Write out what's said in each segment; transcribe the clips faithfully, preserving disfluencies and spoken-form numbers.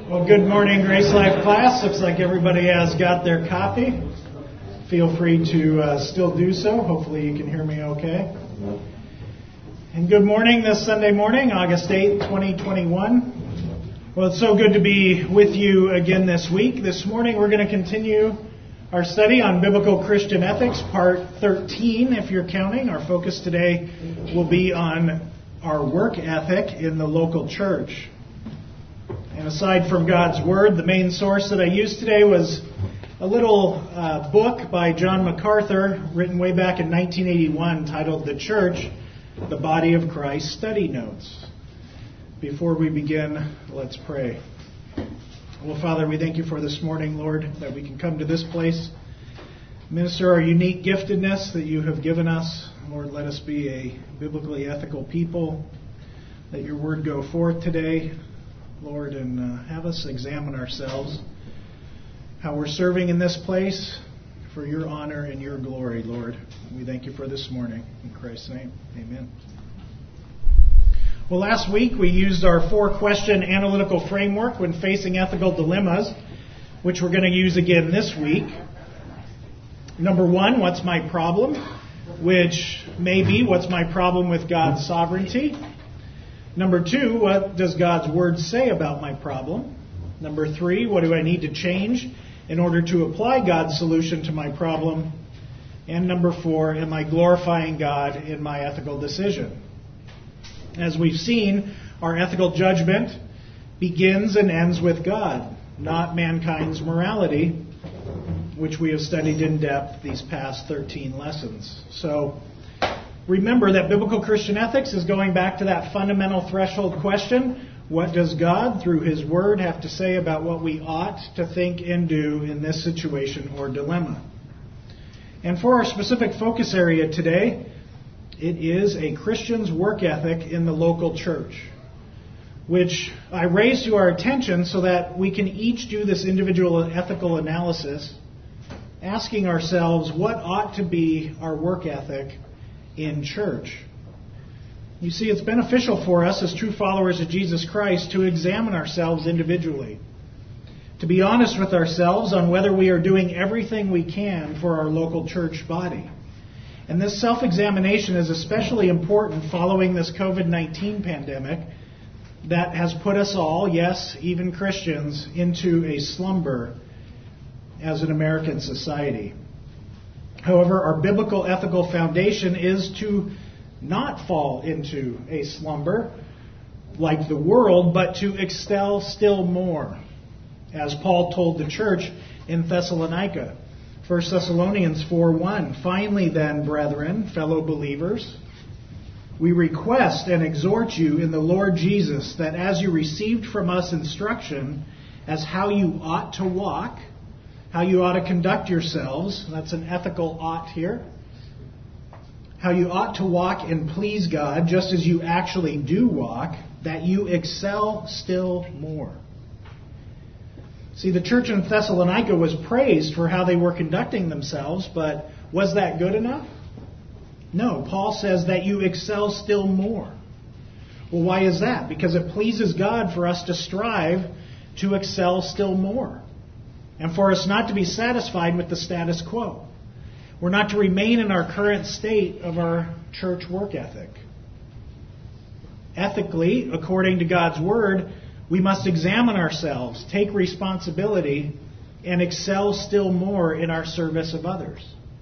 Well, good morning, Grace Life class. Looks like everybody has got their copy. Feel free to uh, still do so. Hopefully you can hear me okay. And good morning this Sunday morning, August eighth, twenty twenty-one. Well, it's so good to be with you again this week. This morning we're going to continue our study on Biblical Christian Ethics, part thirteen, if you're counting. Our focus today will be on our work ethic in the local church. And aside from God's Word, the main source that I used today was a little uh, book by John MacArthur, written way back in nineteen eighty-one, titled The Church, the Body of Christ Study Notes. Before we begin, let's pray. Well, Father, we thank you for this morning, Lord, that we can come to this place, minister our unique giftedness that you have given us. Lord, let us be a biblically ethical people. Let your word go forth today, Lord, and uh, have us examine ourselves, how we're serving in this place for your honor and your glory, Lord. We thank you for this morning. In Christ's name, amen. Well, last week we used our four-question analytical framework when facing ethical dilemmas, which we're going to use again this week. Number one, what's my problem? Which may be, what's my problem with God's sovereignty? Number two, what does God's Word say about my problem? Number three, what do I need to change in order to apply God's solution to my problem? And number four, am I glorifying God in my ethical decision? As we've seen, our ethical judgment begins and ends with God, not mankind's morality, which we have studied in depth these past thirteen lessons. So, remember that biblical Christian ethics is going back to that fundamental threshold question: what does God, through His Word, have to say about what we ought to think and do in this situation or dilemma? And for our specific focus area today, it is a Christian's work ethic in the local church, which I raise to our attention so that we can each do this individual ethical analysis, asking ourselves what ought to be our work ethic in church. You see, it's beneficial for us as true followers of Jesus Christ to examine ourselves individually, to be honest with ourselves on whether we are doing everything we can for our local church body. And this self-examination is especially important following this covid nineteen pandemic that has put us all, yes, even Christians, into a slumber as an American society. However, our biblical ethical foundation is to not fall into a slumber like the world, but to excel still more, as Paul told the church in Thessalonica. First Thessalonians four one, finally then, brethren, fellow believers, we request and exhort you in the Lord Jesus that as you received from us instruction as how you ought to walk, how you ought to conduct yourselves, that's an ethical ought here, how you ought to walk and please God just as you actually do walk, that you excel still more. See, the church in Thessalonica was praised for how they were conducting themselves, but was that good enough? No, Paul says that you excel still more. Well, why is that? Because it pleases God for us to strive to excel still more, and for us not to be satisfied with the status quo. We're not to remain in our current state of our church work ethic. Ethically, according to God's Word, we must examine ourselves, take responsibility, and excel still more in our service of others.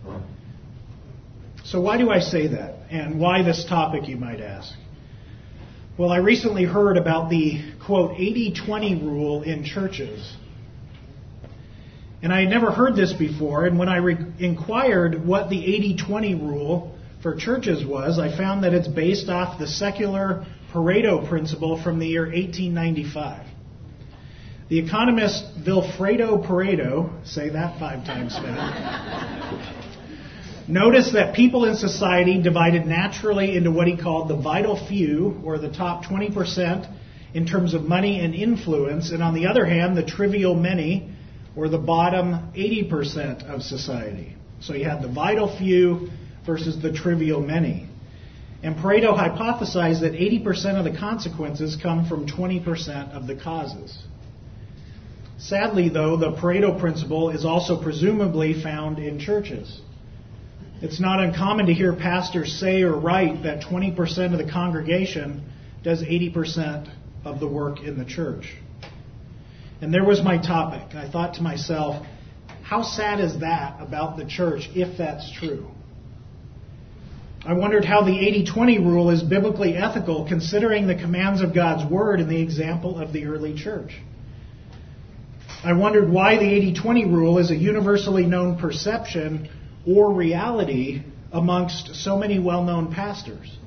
So why do I say that? And why this topic, you might ask? Well, I recently heard about the, quote, eighty twenty rule in churches. And I had never heard this before, and when I re- inquired what the eighty twenty rule for churches was, I found that it's based off the secular Pareto principle from the year eighteen ninety-five. The economist Vilfredo Pareto, say that five times fast, noticed that people in society divided naturally into what he called the vital few, or the top twenty percent, in terms of money and influence, and on the other hand, the trivial many, or the bottom eighty percent of society. So you had the vital few versus the trivial many. And Pareto hypothesized that eighty percent of the consequences come from twenty percent of the causes. Sadly, though, the Pareto principle is also presumably found in churches. It's not uncommon to hear pastors say or write that twenty percent of the congregation does eighty percent of the work in the church. And there was my topic. I thought to myself, how sad is that about the church if that's true? I wondered how the eighty twenty rule is biblically ethical considering the commands of God's Word and the example of the early church. I wondered why the eighty twenty rule is a universally known perception or reality amongst so many well-known pastors.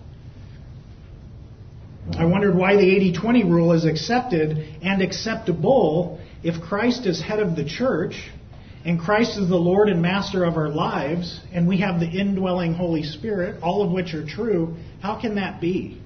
I wondered why the eighty twenty rule is accepted and acceptable if Christ is head of the church and Christ is the Lord and Master of our lives and we have the indwelling Holy Spirit, all of which are true. How can that be?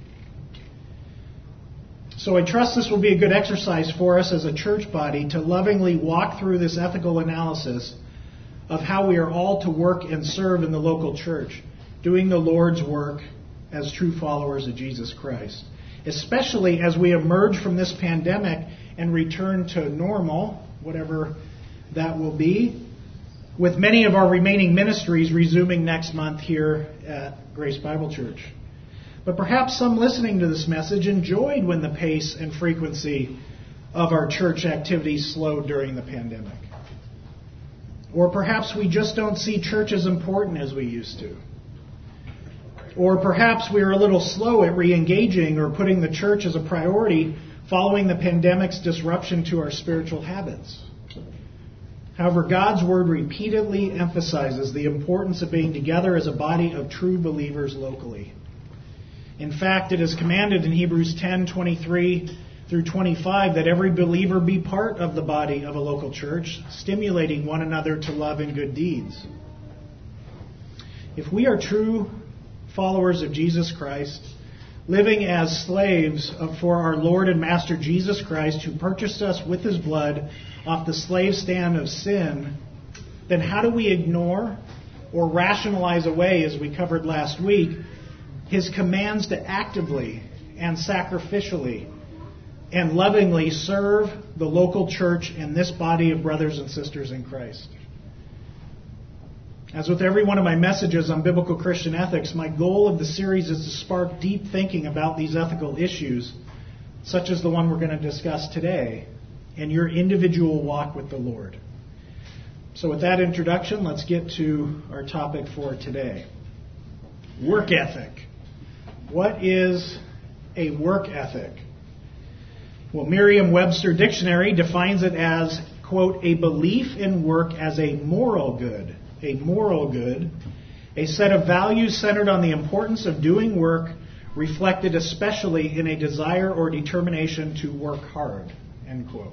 So I trust this will be a good exercise for us as a church body to lovingly walk through this ethical analysis of how we are all to work and serve in the local church, doing the Lord's work as true followers of Jesus Christ. Especially as we emerge from this pandemic and return to normal, whatever that will be, with many of our remaining ministries resuming next month here at Grace Bible Church. But perhaps some listening to this message enjoyed when the pace and frequency of our church activities slowed during the pandemic. Or perhaps we just don't see church as important as we used to. Or perhaps we are a little slow at re-engaging or putting the church as a priority following the pandemic's disruption to our spiritual habits. However, God's Word repeatedly emphasizes the importance of being together as a body of true believers locally. In fact, it is commanded in Hebrews ten twenty-three through twenty-five that every believer be part of the body of a local church, stimulating one another to love and good deeds. If we are true followers of Jesus Christ, living as slaves for our Lord and Master Jesus Christ, who purchased us with His blood off the slave stand of sin, then how do we ignore or rationalize away, as we covered last week, His commands to actively and sacrificially and lovingly serve the local church and this body of brothers and sisters in Christ? As with every one of my messages on biblical Christian ethics, my goal of the series is to spark deep thinking about these ethical issues, such as the one we're going to discuss today, and your individual walk with the Lord. So with that introduction, let's get to our topic for today. Work ethic. What is a work ethic? Well, Merriam-Webster Dictionary defines it as, quote, a belief in work as a moral good. A moral good, a set of values centered on the importance of doing work, reflected especially in a desire or determination to work hard, end quote.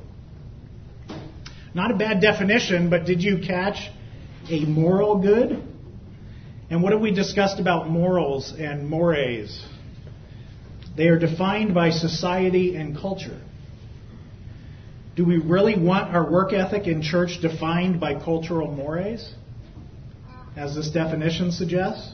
Not a bad definition, but did you catch a moral good? And what have we discussed about morals and mores? They are defined by society and culture. Do we really want our work ethic in church defined by cultural mores, as this definition suggests?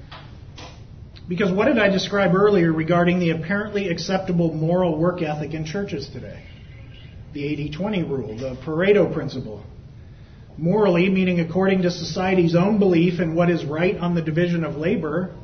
Because what did I describe earlier regarding the apparently acceptable moral work ethic in churches today? The eighty twenty rule, the Pareto principle. Morally, meaning according to society's own belief in what is right on the division of labor,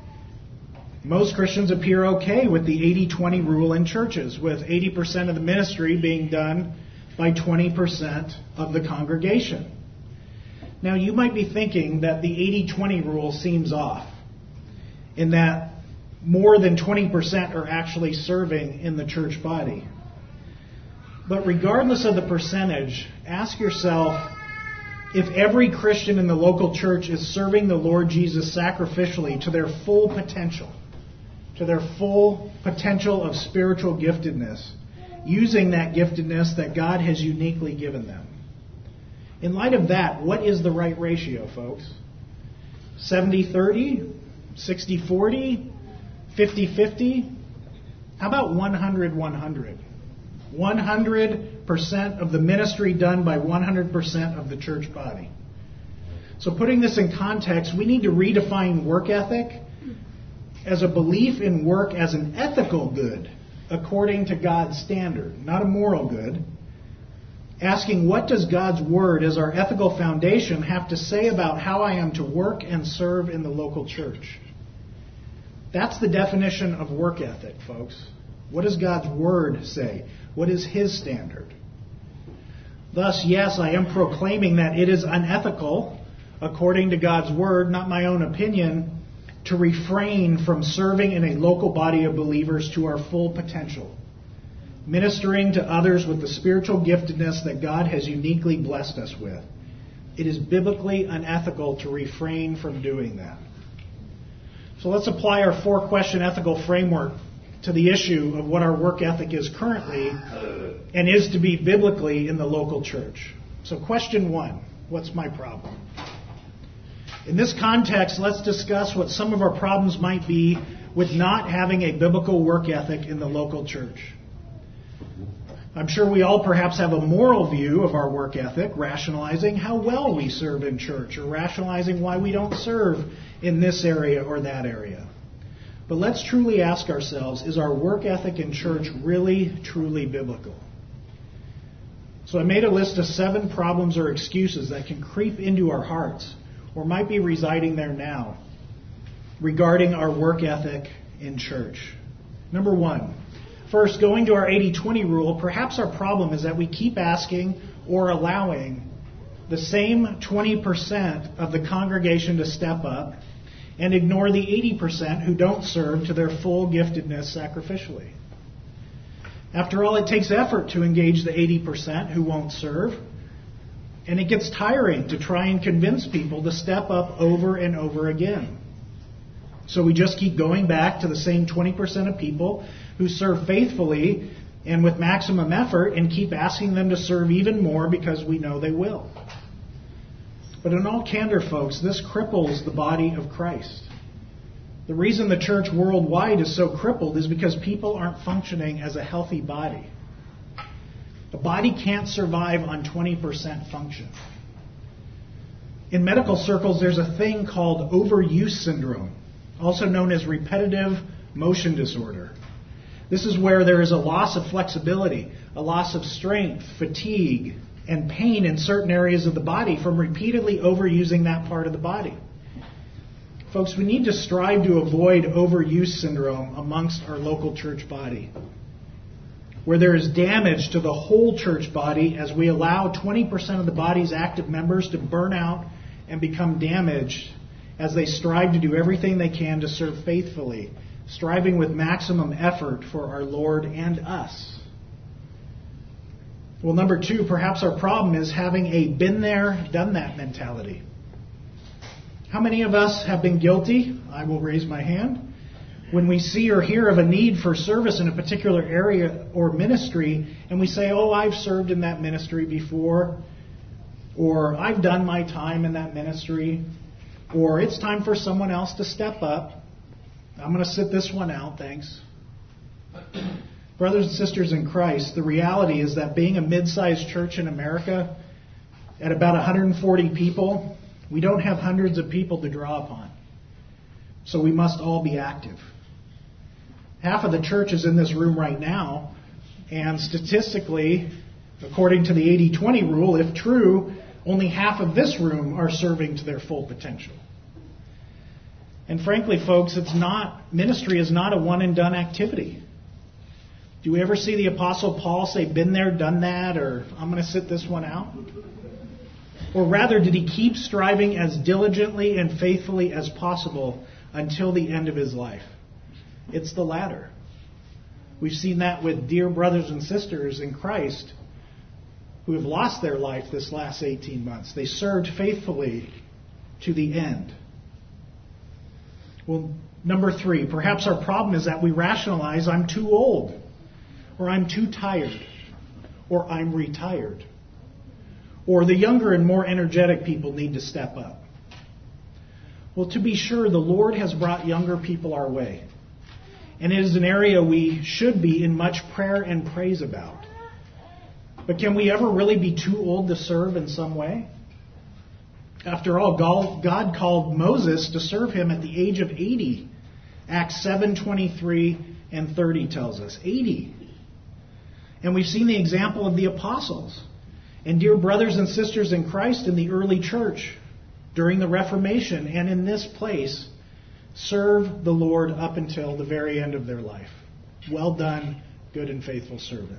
most Christians appear okay with the eighty twenty rule in churches, with eighty percent of the ministry being done by twenty percent of the congregation. Now, you might be thinking that the eighty twenty rule seems off, in that more than twenty percent are actually serving in the church body. But regardless of the percentage, ask yourself if every Christian in the local church is serving the Lord Jesus sacrificially to their full potential, to their full potential of spiritual giftedness, using that giftedness that God has uniquely given them. In light of that, what is the right ratio, folks? seventy thirty? sixty forty? fifty fifty? How about one hundred one hundred? one hundred percent of the ministry done by one hundred percent of the church body. So putting this in context, we need to redefine work ethic as a belief in work as an ethical good according to God's standard, not a moral good, asking what does God's Word as our ethical foundation have to say about how I am to work and serve in the local church. That's the definition of work ethic, folks. What does God's Word say? What is His standard? Thus, yes, I am proclaiming that it is unethical, according to God's Word, not my own opinion, to refrain from serving in a local body of believers to our full potential, ministering to others with the spiritual giftedness that God has uniquely blessed us with. It is biblically unethical to refrain from doing that. So let's apply our four-question ethical framework to the issue of what our work ethic is currently and is to be biblically in the local church. So question one, what's my problem? In this context, let's discuss what some of our problems might be with not having a biblical work ethic in the local church. I'm sure we all perhaps have a moral view of our work ethic, rationalizing how well we serve in church or rationalizing why we don't serve in this area or that area. But let's truly ask ourselves, is our work ethic in church really, truly biblical? So I made a list of seven problems or excuses that can creep into our hearts or might be residing there now regarding our work ethic in church. Number one, first, going to our eighty twenty rule, perhaps our problem is that we keep asking or allowing the same twenty percent of the congregation to step up and ignore the eighty percent who don't serve to their full giftedness sacrificially. After all, it takes effort to engage the eighty percent who won't serve, and it gets tiring to try and convince people to step up over and over again. So we just keep going back to the same twenty percent of people who serve faithfully and with maximum effort and keep asking them to serve even more because we know they will. But in all candor, folks, this cripples the body of Christ. The reason the church worldwide is so crippled is because people aren't functioning as a healthy body. The body can't survive on twenty percent function. In medical circles, there's a thing called overuse syndrome, also known as repetitive motion disorder. This is where there is a loss of flexibility, a loss of strength, fatigue, and pain in certain areas of the body from repeatedly overusing that part of the body. Folks, we need to strive to avoid overuse syndrome amongst our local church body, where there is damage to the whole church body as we allow twenty percent of the body's active members to burn out and become damaged as they strive to do everything they can to serve faithfully, striving with maximum effort for our Lord and us. Well, number two, perhaps our problem is having a been there, done that mentality. How many of us have been guilty? I will raise my hand. When we see or hear of a need for service in a particular area or ministry, and we say, oh, I've served in that ministry before, or I've done my time in that ministry, or it's time for someone else to step up. I'm going to sit this one out, thanks. Brothers and sisters in Christ, the reality is that being a mid-sized church in America at about one hundred forty people, we don't have hundreds of people to draw upon. So we must all be active. Half of the church is in this room right now, and statistically, according to the eighty twenty rule, if true, only half of this room are serving to their full potential. And frankly, folks, it's not ministry is not a one-and-done activity. Do we ever see the Apostle Paul say, been there, done that, or I'm going to sit this one out? Or rather, did he keep striving as diligently and faithfully as possible until the end of his life? It's the latter. We've seen that with dear brothers and sisters in Christ who have lost their life this last eighteen months. They served faithfully to the end. Well, number three, perhaps our problem is that we rationalize, I'm too old, or I'm too tired, or I'm retired, or the younger and more energetic people need to step up. Well, to be sure, the Lord has brought younger people our way, and it is an area we should be in much prayer and praise about. But can we ever really be too old to serve in some way? After all, God called Moses to serve him at the age of eighty. Acts seven twenty-three and thirty tells us. eighty. And we've seen the example of the apostles. And dear brothers and sisters in Christ in the early church, during the Reformation and in this place, serve the Lord up until the very end of their life. Well done, good and faithful servant.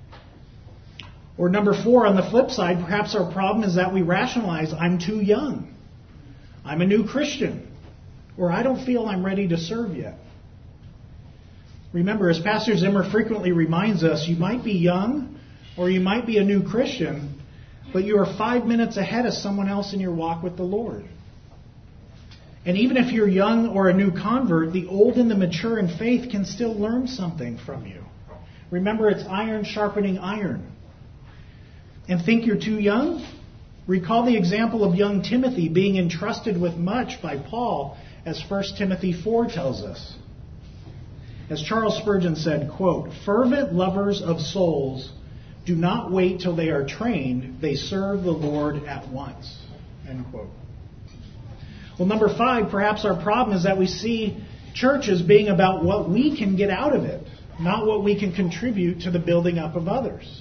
Or number four, on the flip side, perhaps our problem is that we rationalize, I'm too young. I'm a new Christian. Or I don't feel I'm ready to serve yet. Remember, as Pastor Zimmer frequently reminds us, you might be young or you might be a new Christian, but you are five minutes ahead of someone else in your walk with the Lord. And even if you're young or a new convert, the old and the mature in faith can still learn something from you. Remember, it's iron sharpening iron. And think you're too young? Recall the example of young Timothy being entrusted with much by Paul, as First Timothy four tells us. As Charles Spurgeon said, quote, "Fervent lovers of souls do not wait till they are trained. They serve the Lord at once." End quote. Well, number five, perhaps our problem is that we see church as being about what we can get out of it, not what we can contribute to the building up of others.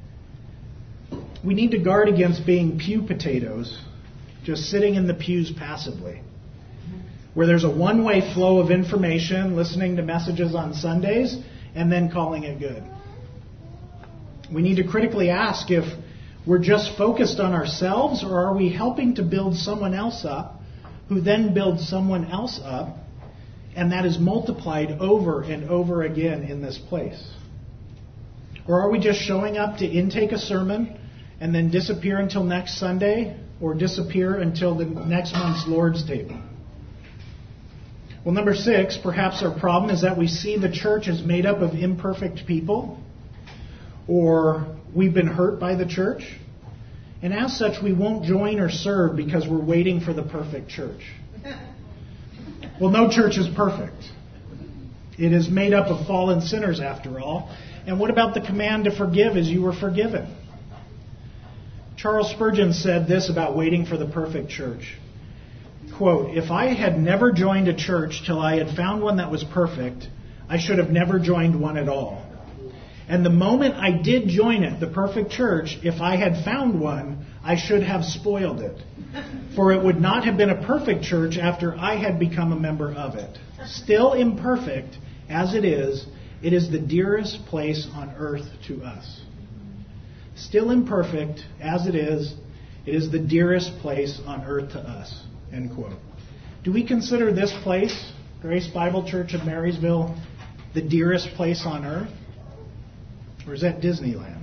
We need to guard against being pew potatoes, just sitting in the pews passively, where there's a one-way flow of information, listening to messages on Sundays, and then calling it good. We need to critically ask if we're just focused on ourselves, or are we helping to build someone else up, who then builds someone else up, and that is multiplied over and over again in this place? Or are we just showing up to intake a sermon and then disappear until next Sunday, or disappear until the next month's Lord's table? Well, number six, perhaps our problem is that we see the church as made up of imperfect people, or we've been hurt by the church, and as such we won't join or serve because we're waiting for the perfect church. Well, no church is perfect. It is made up of fallen sinners after all. And what about the command to forgive as you were forgiven? Charles Spurgeon said this about waiting for the perfect church. Quote, "If I had never joined a church till I had found one that was perfect, I should have never joined one at all. And the moment I did join it, the perfect church, if I had found one, I should have spoiled it. For it would not have been a perfect church after I had become a member of it. Still imperfect as it is, it is the dearest place on earth to us." Still imperfect as it is, it is the dearest place on earth to us. End quote. Do we consider this place, Grace Bible Church of Marysville, the dearest place on earth? Or is that Disneyland?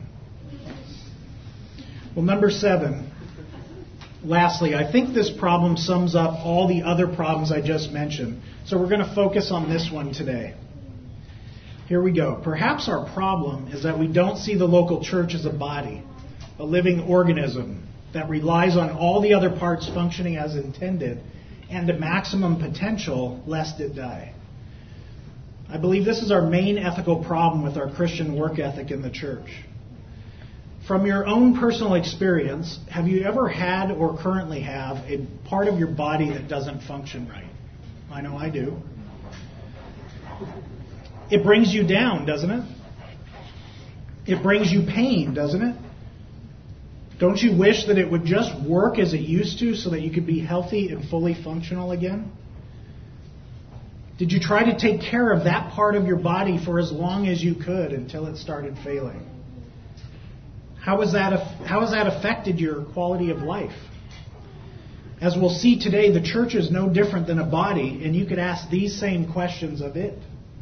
Well, number seven. Lastly, I think this problem sums up all the other problems I just mentioned. So we're going to focus on this one today. Here we go. Perhaps our problem is that we don't see the local church as a body, a living organism that relies on all the other parts functioning as intended and to maximum potential lest it die. I believe this is our main ethical problem with our Christian work ethic in the church. From your own personal experience, have you ever had or currently have a part of your body that doesn't function right? I know I do. It brings you down, doesn't it? It brings you pain, doesn't it? Don't you wish that it would just work as it used to so that you could be healthy and fully functional again? Did you try to take care of that part of your body for as long as you could until it started failing? How has that, how has that affected your quality of life? As we'll see today, the church is no different than a body, and you could ask these same questions of it.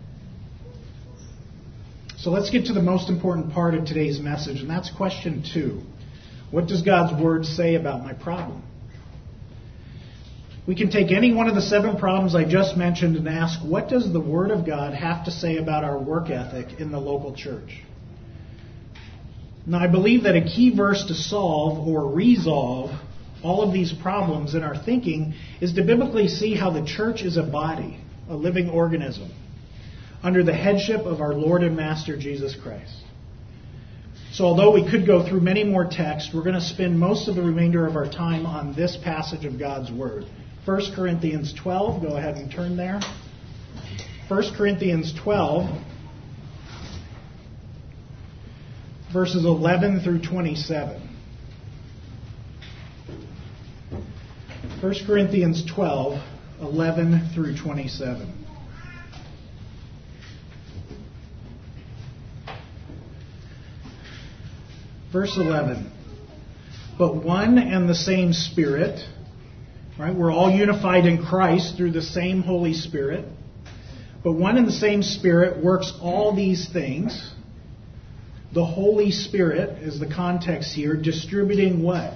So let's get to the most important part of today's message, and that's question two. What does God's Word say about my problem? We can take any one of the seven problems I just mentioned and ask, what does the Word of God have to say about our work ethic in the local church? Now, I believe that a key verse to solve or resolve all of these problems in our thinking is to biblically see how the church is a body, a living organism, under the headship of our Lord and Master Jesus Christ. So although we could go through many more texts, we're going to spend most of the remainder of our time on this passage of God's Word. First Corinthians twelve, go ahead and turn there. First Corinthians twelve, verses eleven through twenty-seven. First Corinthians twelve, eleven through twenty-seven. Verse eleven. But one and the same Spirit, right? We're all unified in Christ through the same Holy Spirit. But one and the same Spirit works all these things. The Holy Spirit is the context here, distributing what?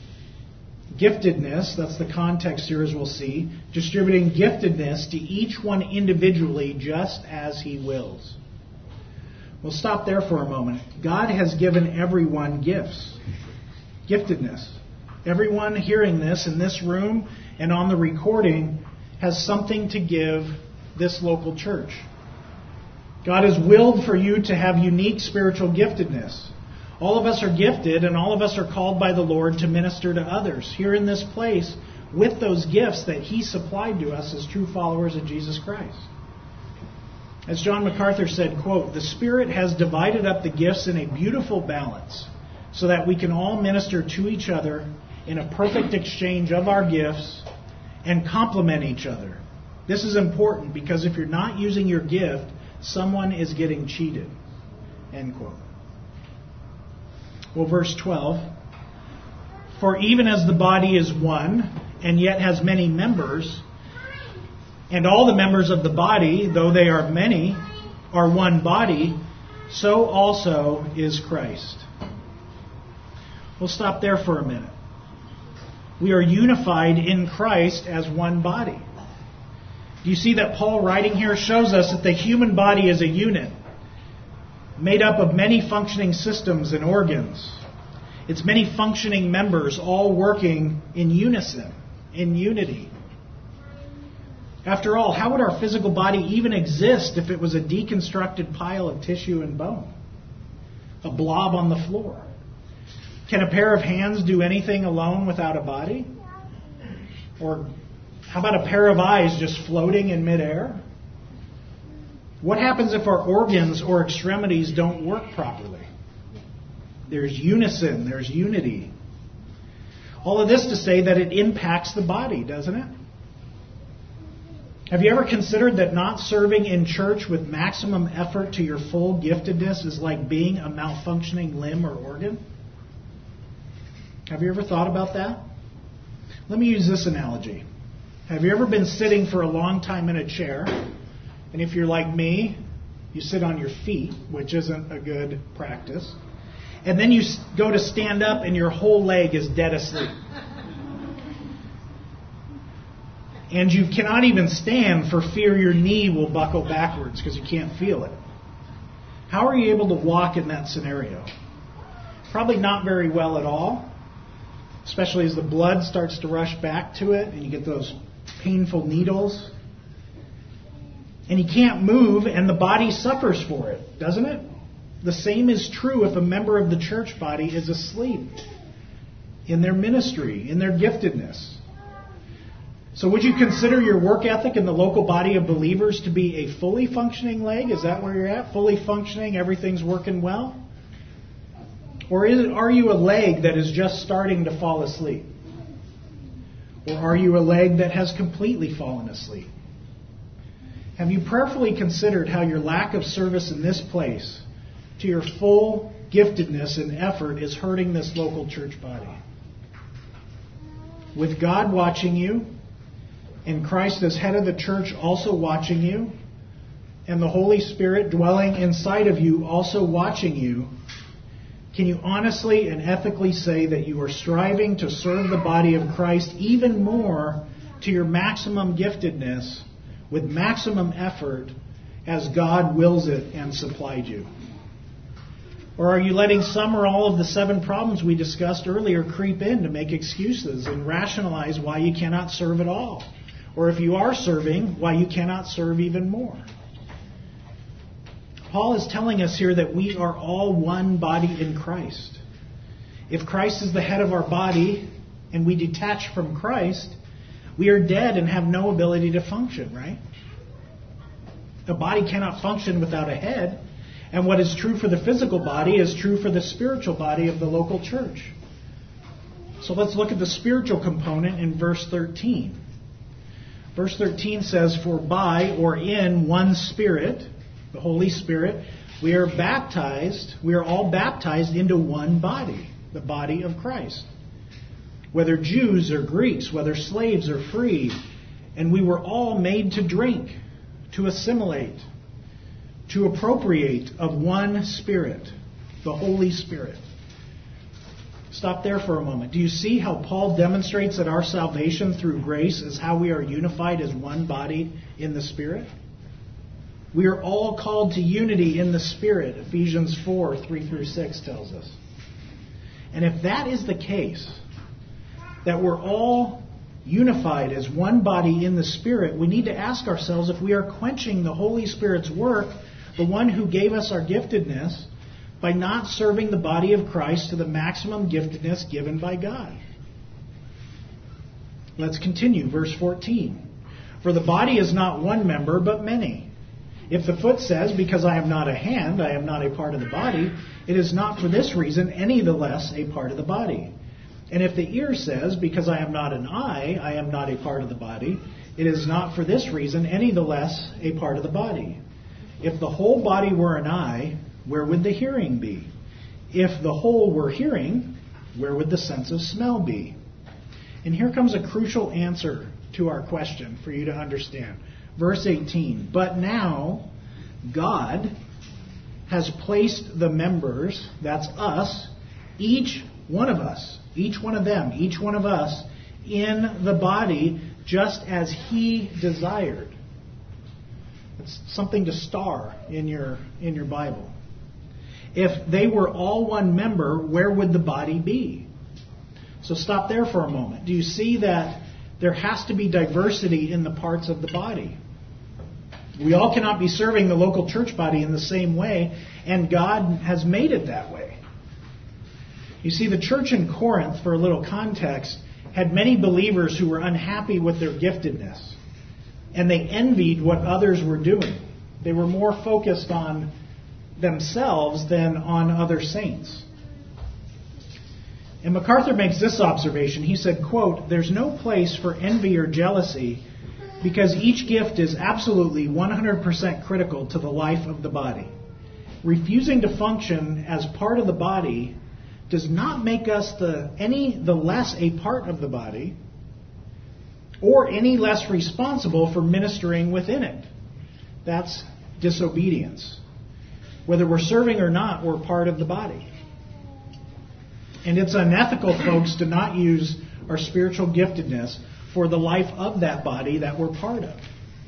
Giftedness, that's the context here as we'll see. Distributing giftedness to each one individually just as He wills. We'll stop there for a moment. God has given everyone gifts. Giftedness. Everyone hearing this in this room and on the recording has something to give this local church. God has willed for you to have unique spiritual giftedness. All of us are gifted and all of us are called by the Lord to minister to others here in this place with those gifts that He supplied to us as true followers of Jesus Christ. As John MacArthur said, quote, "The Spirit has divided up the gifts in a beautiful balance so that we can all minister to each other in a perfect exchange of our gifts and complement each other. This is important because if you're not using your gift, someone is getting cheated." End quote. Well, verse twelve. "For even as the body is one and yet has many members, and all the members of the body, though they are many, are one body, so also is Christ." We'll stop there for a minute. We are unified in Christ as one body. Do you see that Paul writing here shows us that the human body is a unit made up of many functioning systems and organs. It's many functioning members all working in unison, in unity. After all, how would our physical body even exist if it was a deconstructed pile of tissue and bone? A blob on the floor? Can a pair of hands do anything alone without a body? Or how about a pair of eyes just floating in midair? What happens if our organs or extremities don't work properly? There's unison, there's unity. All of this to say that it impacts the body, doesn't it? Have you ever considered that not serving in church with maximum effort to your full giftedness is like being a malfunctioning limb or organ? Have you ever thought about that? Let me use this analogy. Have you ever been sitting for a long time in a chair? And if you're like me, you sit on your feet, which isn't a good practice. And then you go to stand up and your whole leg is dead asleep. And you cannot even stand for fear your knee will buckle backwards because you can't feel it. How are you able to walk in that scenario? Probably not very well at all, especially as the blood starts to rush back to it and you get those painful needles. And you can't move and the body suffers for it, doesn't it? The same is true if a member of the church body is asleep in their ministry, in their giftedness. So would you consider your work ethic in the local body of believers to be a fully functioning leg? Is that where you're at? Fully functioning, everything's working well? Or is it, are you a leg that is just starting to fall asleep? Or are you a leg that has completely fallen asleep? Have you prayerfully considered how your lack of service in this place to your full giftedness and effort is hurting this local church body? With God watching you, and Christ as head of the church also watching you, and the Holy Spirit dwelling inside of you also watching you, can you honestly and ethically say that you are striving to serve the body of Christ even more to your maximum giftedness with maximum effort as God wills it and supplied you? Or are you letting some or all of the seven problems we discussed earlier creep in to make excuses and rationalize why you cannot serve at all? Or if you are serving, why you cannot serve even more? Paul is telling us here that we are all one body in Christ. If Christ is the head of our body and we detach from Christ, we are dead and have no ability to function, right? A body cannot function without a head. And what is true for the physical body is true for the spiritual body of the local church. So let's look at the spiritual component in verse thirteen. Verse thirteen says, "For by or in one Spirit, the Holy Spirit, we are baptized, we are all baptized into one body, the body of Christ. Whether Jews or Greeks, whether slaves or free, and we were all made to drink, to assimilate, to appropriate of one Spirit, the Holy Spirit." Stop there for a moment. Do you see how Paul demonstrates that our salvation through grace is how we are unified as one body in the Spirit? We are all called to unity in the Spirit, Ephesians four, three through six tells us. And if that is the case, that we're all unified as one body in the Spirit, we need to ask ourselves if we are quenching the Holy Spirit's work, the one who gave us our giftedness, by not serving the body of Christ to the maximum giftedness given by God. Let's continue, verse fourteen. "For the body is not one member, but many. If the foot says, 'Because I am not a hand, I am not a part of the body,' it is not for this reason any the less a part of the body. And if the ear says, 'Because I am not an eye, I am not a part of the body,' it is not for this reason any the less a part of the body. If the whole body were an eye, where would the hearing be? If the whole were hearing, where would the sense of smell be?" And here comes a crucial answer to our question for you to understand. Verse eighteen, "But now God has placed the members," that's us, "each one of us, each one of them, each one of us, in the body just as He desired." It's something to star in your in your Bible. If they were all one member, where would the body be? So stop there for a moment. Do you see that there has to be diversity in the parts of the body? We all cannot be serving the local church body in the same way, and God has made it that way. You see, the church in Corinth, for a little context, had many believers who were unhappy with their giftedness, and they envied what others were doing. They were more focused on themselves than on other saints. And MacArthur makes this observation. He said, quote, "There's no place for envy or jealousy because each gift is absolutely one hundred percent critical to the life of the body. Refusing to function as part of the body does not make us the any the less a part of the body or any less responsible for ministering within it. That's disobedience. Whether we're serving or not, we're part of the body. And it's unethical, folks, to not use our spiritual giftedness for the life of that body that we're part of."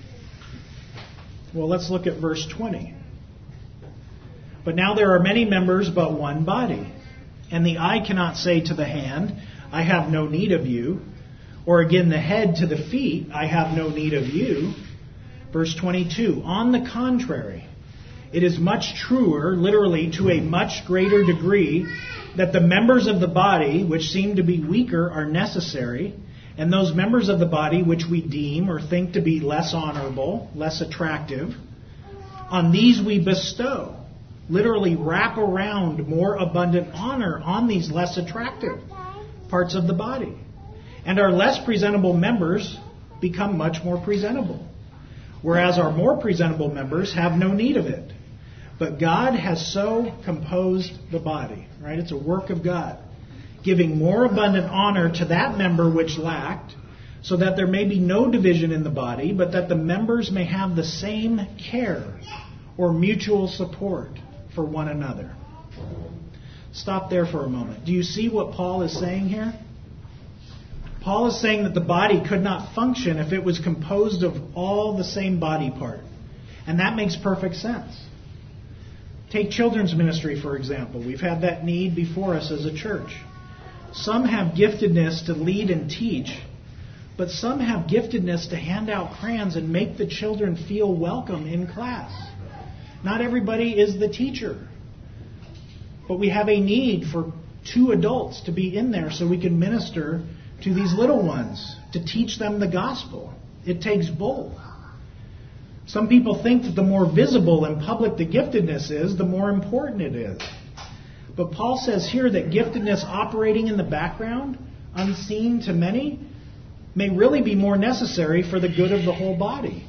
Well, let's look at verse twenty. "But now there are many members, but one body. And the eye cannot say to the hand, 'I have no need of you,' or again the head to the feet, 'I have no need of you.' Verse twenty-two, "On the contrary, it is much truer, literally to a much greater degree, that the members of the body which seem to be weaker are necessary, and those members of the body which we deem or think to be less honorable, less attractive, on these we bestow," literally wrap around more abundant honor on these less attractive parts of the body. "And our less presentable members become much more presentable, whereas our more presentable members have no need of it. But God has so composed the body," right? It's a work of God, "giving more abundant honor to that member which lacked, so that there may be no division in the body, but that the members may have the same care or mutual support for one another." Stop there for a moment. Do you see what Paul is saying here? Paul is saying that the body could not function if it was composed of all the same body part. And that makes perfect sense. Take children's ministry, for example. We've had that need before us as a church. Some have giftedness to lead and teach, but some have giftedness to hand out crayons and make the children feel welcome in class. Not everybody is the teacher, but we have a need for two adults to be in there so we can minister to these little ones, to teach them the gospel. It takes both. Some people think that the more visible and public the giftedness is, the more important it is. But Paul says here that giftedness operating in the background unseen to many, may really be more necessary for the good of the whole body.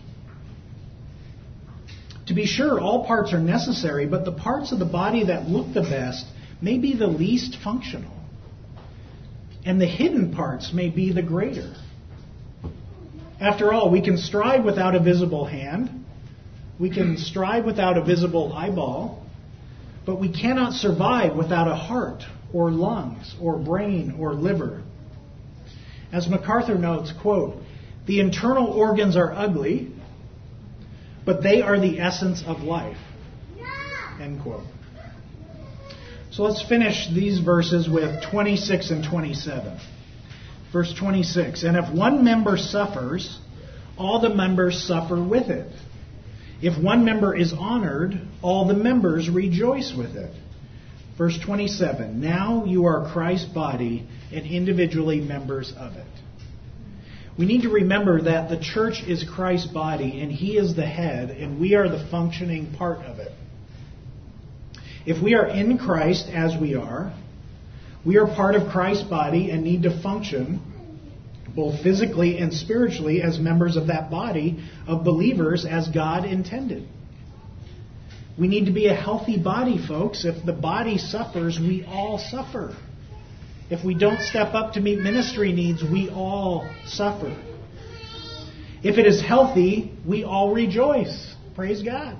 To be sure, all parts are necessary, but the parts of the body that look the best may be the least functional. And the hidden parts may be the greater. After all, we can stride without a visible hand. We can stride without a visible eyeball. But we cannot survive without a heart, or lungs, or brain, or liver. As MacArthur notes, quote, "The internal organs are ugly, but they are the essence of life." End quote. So let's finish these verses with twenty-six and twenty-seven. Verse twenty-six, "And if one member suffers, all the members suffer with it. If one member is honored, all the members rejoice with it." Verse twenty-seven, "Now you are Christ's body and individually members of it." We need to remember that the church is Christ's body and He is the head and we are the functioning part of it. If we are in Christ as we are, we are part of Christ's body and need to function both physically and spiritually as members of that body of believers as God intended. We need to be a healthy body, folks. If the body suffers, we all suffer. If we don't step up to meet ministry needs, we all suffer. If it is healthy, we all rejoice. Praise God.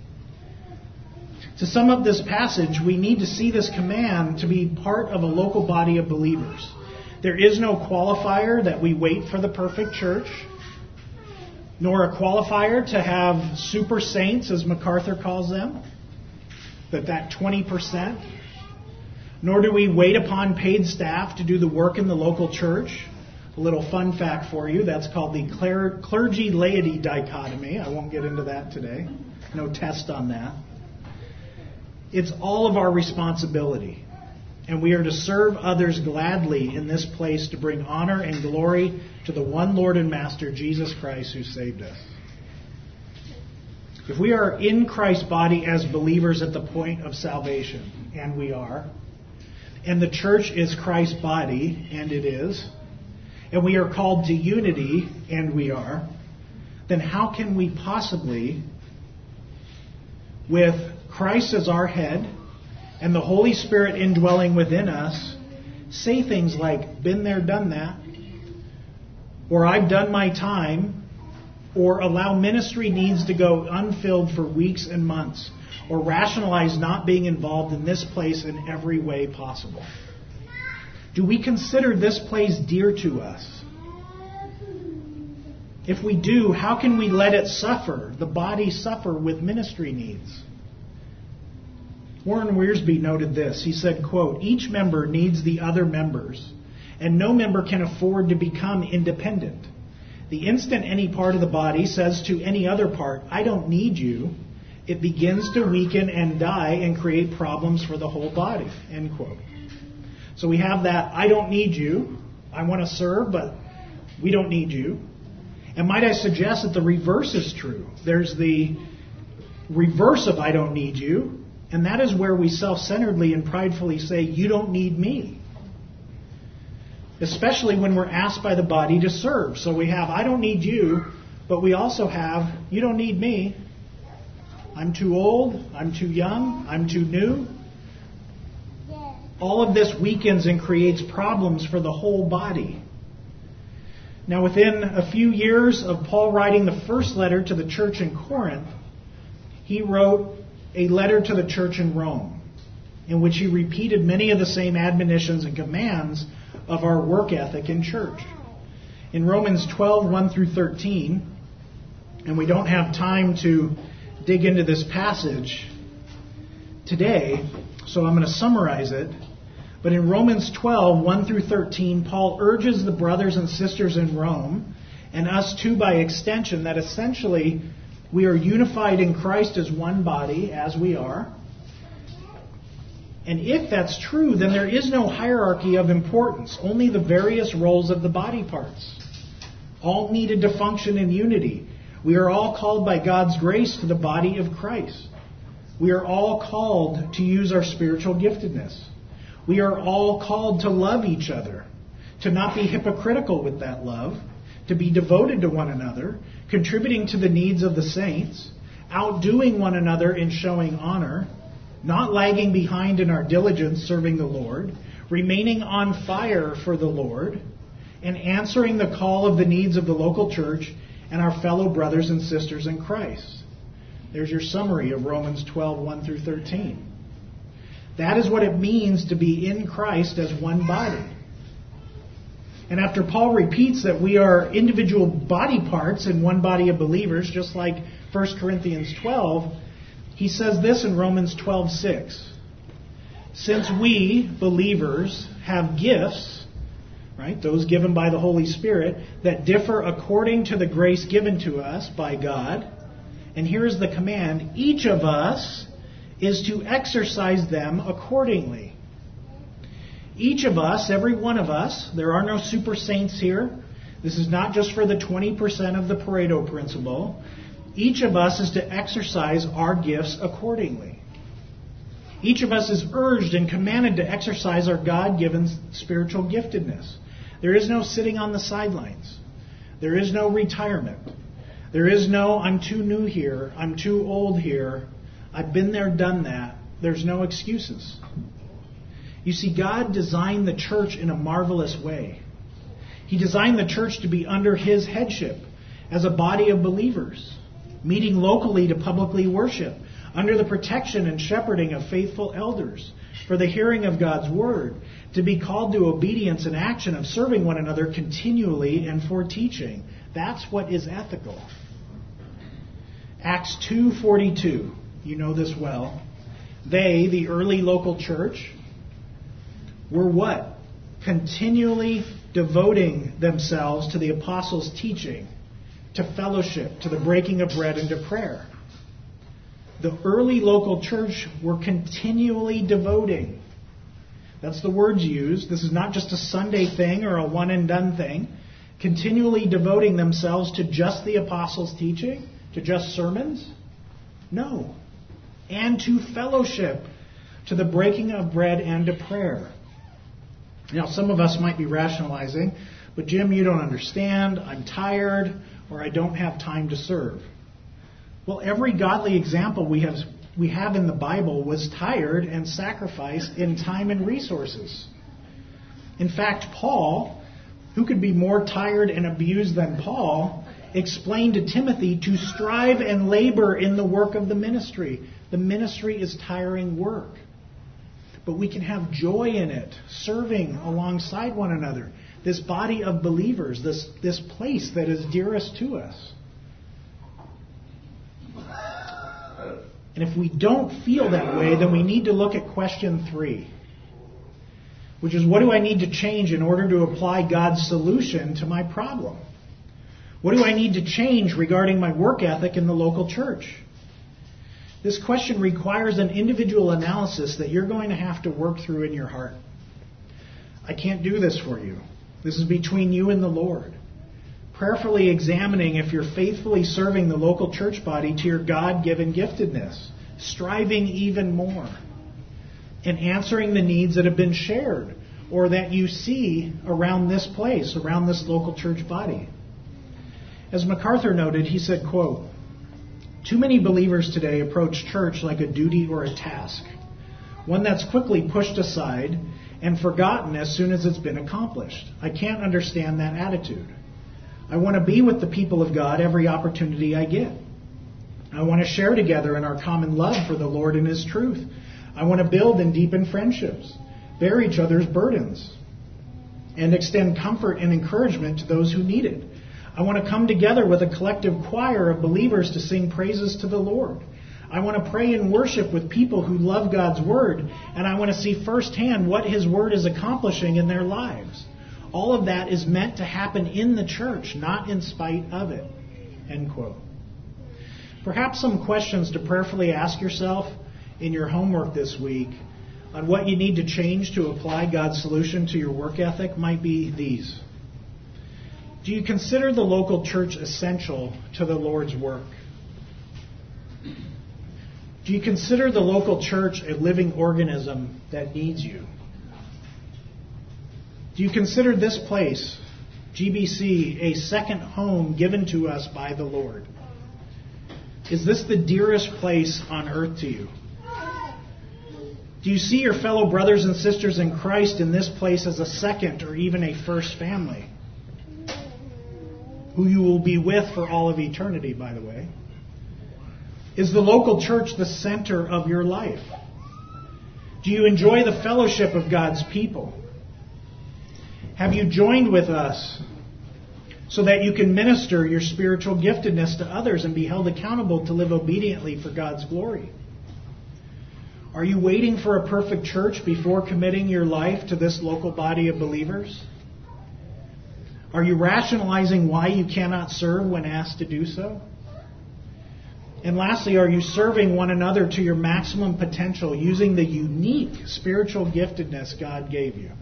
To sum up this passage, we need to see this command to be part of a local body of believers. There is no qualifier that we wait for the perfect church, nor a qualifier to have super saints, as MacArthur calls them, but that twenty percent. Nor do we wait upon paid staff to do the work in the local church. A little fun fact for you, that's called the clergy-laity dichotomy. I won't get into that today. No test on that. It's all of our responsibility. And we are to serve others gladly in this place to bring honor and glory to the one Lord and Master, Jesus Christ, who saved us. If we are in Christ's body as believers at the point of salvation, and we are, and the church is Christ's body, and it is, and we are called to unity, and we are, then how can we possibly, with Christ as our head and the Holy Spirit indwelling within us, say things like, "Been there, done that," or "I've done my time," or allow ministry needs to go unfilled for weeks and months, or rationalize not being involved in this place in every way possible? Do we consider this place dear to us? If we do, how can we let it suffer, the body suffer with ministry needs? Warren Wiersbe noted this. He said, quote, "Each member needs the other members, and no member can afford to become independent. The instant any part of the body says to any other part, 'I don't need you,' it begins to weaken and die and create problems for the whole body." End quote. So we have that, "I don't need you. I want to serve, but we don't need you." And might I suggest that the reverse is true. There's the reverse of "I don't need you," and that is where we self-centeredly and pridefully say, "You don't need me." Especially when we're asked by the body to serve. So we have, "I don't need you," but we also have, "You don't need me. I'm too old, I'm too young, I'm too new." All of this weakens and creates problems for the whole body. Now, within a few years of Paul writing the first letter to the church in Corinth, he wrote a letter to the church in Rome, in which he repeated many of the same admonitions and commands of our work ethic in church. In Romans twelve, one through thirteen, and we don't have time to dig into this passage today, so I'm going to summarize it. But in Romans twelve, one through thirteen, Paul urges the brothers and sisters in Rome, and us too by extension, that essentially we are unified in Christ as one body, as we are. And if that's true, then there is no hierarchy of importance, only the various roles of the body parts, all needed to function in unity. We are all called by God's grace to the body of Christ. We are all called to use our spiritual giftedness. We are all called to love each other, to not be hypocritical with that love, to be devoted to one another, contributing to the needs of the saints, outdoing one another in showing honor, not lagging behind in our diligence serving the Lord, remaining on fire for the Lord, and answering the call of the needs of the local church and our fellow brothers and sisters in Christ. There's your summary of Romans twelve, one through thirteen. That is what it means to be in Christ as one body. And after Paul repeats that we are individual body parts in one body of believers, just like First Corinthians twelve, he says this in Romans twelve, six. Since we, believers, have gifts, right, those given by the Holy Spirit, that differ according to the grace given to us by God, and here's the command, each of us is to exercise them accordingly. Each of us, every one of us, there are no super saints here. This is not just for the twenty percent of the Pareto principle. Each of us is to exercise our gifts accordingly. Each of us is urged and commanded to exercise our God-given spiritual giftedness. There is no sitting on the sidelines. There is no retirement. There is no, I'm too new here, I'm too old here, I've been there, done that. There's no excuses. You see, God designed the church in a marvelous way. He designed the church to be under His headship as a body of believers, meeting locally to publicly worship, under the protection and shepherding of faithful elders, for the hearing of God's word, to be called to obedience and action of serving one another continually and for teaching. That's what is ethical. Acts two forty-two, you know this well. They, the early local church, were what? Continually devoting themselves to the apostles' teaching, to fellowship, to the breaking of bread, and to prayer. The early local church were continually devoting. That's the words used. This is not just a Sunday thing or a one and done thing. Continually devoting themselves to just the apostles' teaching, to just sermons? No. And to fellowship, to the breaking of bread and to prayer. Now, some of us might be rationalizing, but Jim, you don't understand, I'm tired, or I don't have time to serve. Well, every godly example we have we have in the Bible was tired and sacrificed in time and resources. In fact, Paul, who could be more tired and abused than Paul, explained to Timothy to strive and labor in the work of the ministry. The ministry is tiring work. But we can have joy in it, serving alongside one another. This body of believers, this, this place that is dearest to us. And if we don't feel that way, then we need to look at question three, which is, what do I need to change in order to apply God's solution to my problem? What do I need to change regarding my work ethic in the local church? This question requires an individual analysis that you're going to have to work through in your heart. I can't do this for you. This is between you and the Lord. Prayerfully examining if you're faithfully serving the local church body to your God-given giftedness, striving even more, and answering the needs that have been shared or that you see around this place, around this local church body. As MacArthur noted, he said, quote, "Too many believers today approach church like a duty or a task, one that's quickly pushed aside and forgotten as soon as it's been accomplished. I can't understand that attitude. I want to be with the people of God every opportunity I get. I want to share together in our common love for the Lord and His truth. I want to build and deepen friendships, bear each other's burdens, and extend comfort and encouragement to those who need it. I want to come together with a collective choir of believers to sing praises to the Lord. I want to pray and worship with people who love God's Word, and I want to see firsthand what His Word is accomplishing in their lives. All of that is meant to happen in the church, not in spite of it." End quote. Perhaps some questions to prayerfully ask yourself in your homework this week on what you need to change to apply God's solution to your work ethic might be these. Do you consider the local church essential to the Lord's work? Do you consider the local church a living organism that needs you? Do you consider this place, G B C, a second home given to us by the Lord? Is this the dearest place on earth to you? Do you see your fellow brothers and sisters in Christ in this place as a second or even a first family? Who you will be with for all of eternity, by the way. Is the local church the center of your life? Do you enjoy the fellowship of God's people? Have you joined with us so that you can minister your spiritual giftedness to others and be held accountable to live obediently for God's glory? Are you waiting for a perfect church before committing your life to this local body of believers? Are you rationalizing why you cannot serve when asked to do so? And lastly, are you serving one another to your maximum potential using the unique spiritual giftedness God gave you?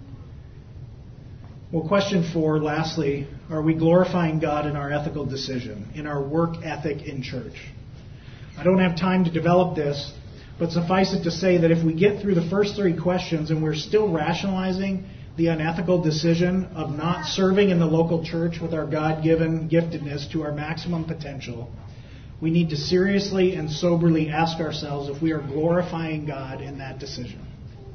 Well, question four, lastly, are we glorifying God in our ethical decision, in our work ethic in church? I don't have time to develop this, but suffice it to say that if we get through the first three questions and we're still rationalizing the unethical decision of not serving in the local church with our God-given giftedness to our maximum potential, we need to seriously and soberly ask ourselves if we are glorifying God in that decision.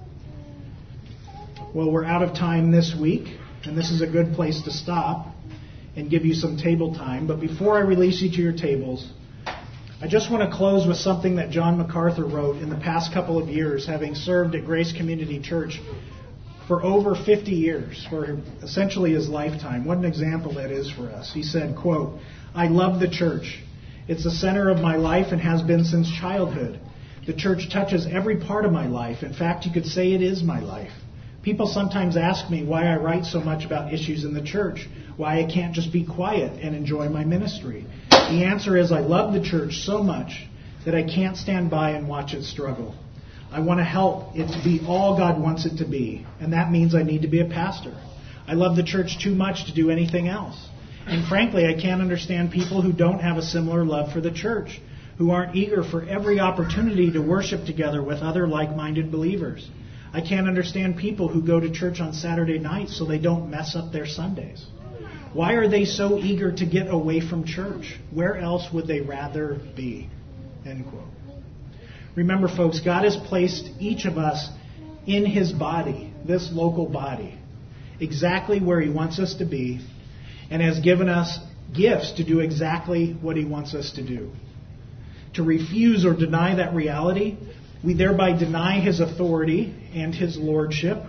Well, we're out of time this week, and this is a good place to stop and give you some table time. But before I release you to your tables, I just want to close with something that John MacArthur wrote in the past couple of years, having served at Grace Community Church for over fifty years, for essentially his lifetime. What an example that is for us. He said, quote, "I love the church. It's the center of my life and has been since childhood. The church touches every part of my life. In fact, you could say it is my life. People sometimes ask me why I write so much about issues in the church, why I can't just be quiet and enjoy my ministry. The answer is I love the church so much that I can't stand by and watch it struggle. I want to help it to be all God wants it to be, and that means I need to be a pastor. I love the church too much to do anything else. And frankly, I can't understand people who don't have a similar love for the church, who aren't eager for every opportunity to worship together with other like-minded believers. I can't understand people who go to church on Saturday nights so they don't mess up their Sundays. Why are they so eager to get away from church? Where else would they rather be?" End quote. Remember, folks, God has placed each of us in His body, this local body, exactly where He wants us to be, and has given us gifts to do exactly what He wants us to do. To refuse or deny that reality, we thereby deny His authority and His lordship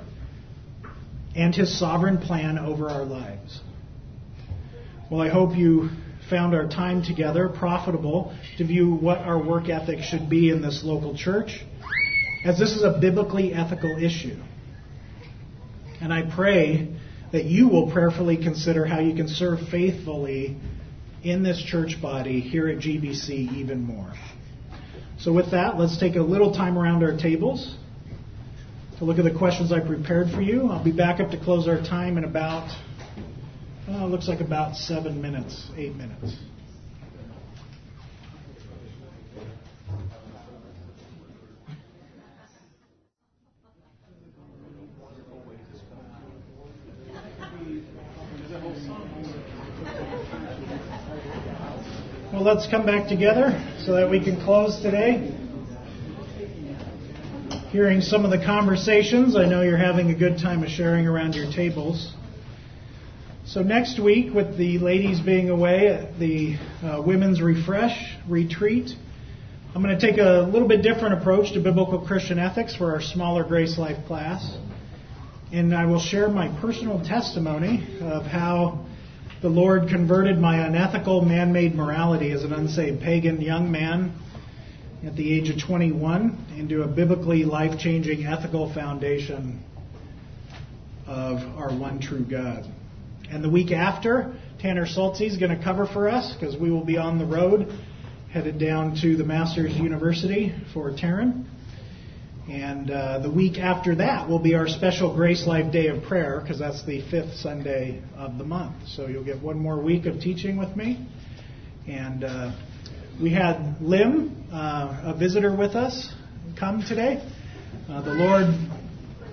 and His sovereign plan over our lives. Well, I hope you found our time together profitable to view what our work ethic should be in this local church, as this is a biblically ethical issue. And I pray that you will prayerfully consider how you can serve faithfully in this church body here at G B C even more. So with that, let's take a little time around our tables to look at the questions I prepared for you. I'll be back up to close our time in about, well, it looks like about seven minutes, eight minutes. Well, let's come back together so that we can close today. Hearing some of the conversations, I know you're having a good time of sharing around your tables. So next week, with the ladies being away at the uh, Women's Refresh Retreat, I'm going to take a little bit different approach to biblical Christian ethics for our smaller Grace Life class. And I will share my personal testimony of how the Lord converted my unethical man-made morality as an unsaved pagan young man at the age of twenty-one into a biblically life-changing ethical foundation of our one true God. And the week after, Tanner Saltzy is going to cover for us because we will be on the road headed down to the Masters University for Taryn. And uh, the week after that will be our special Grace Life Day of Prayer because that's the fifth Sunday of the month. So you'll get one more week of teaching with me. And uh, we had Lim, uh, a visitor with us, come today. Uh, the Lord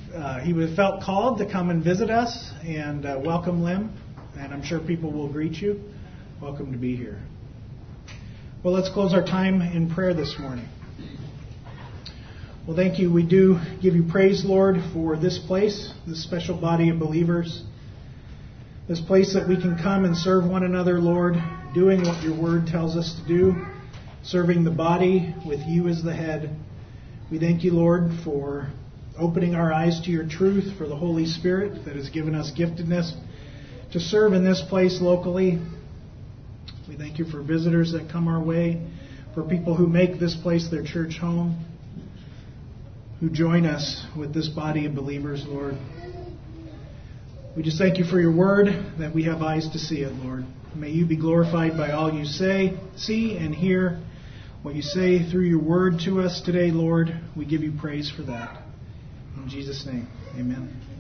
uh, he was felt called to come and visit us, and uh, welcome, Lim. And I'm sure people will greet you. Welcome to be here. Well, let's close our time in prayer this morning. Well, thank you. We do give you praise, Lord, for this place, this special body of believers, this place that we can come and serve one another, Lord, doing what your word tells us to do, serving the body with you as the head. We thank you, Lord, for opening our eyes to your truth, for the Holy Spirit that has given us giftedness to serve in this place locally. We thank you for visitors that come our way, for people who make this place their church home, who join us with this body of believers, Lord. We just thank you for your word, that we have eyes to see it, Lord. May you be glorified by all you say, see and hear what you say through your word to us today, Lord. We give you praise for that. In Jesus' name, amen.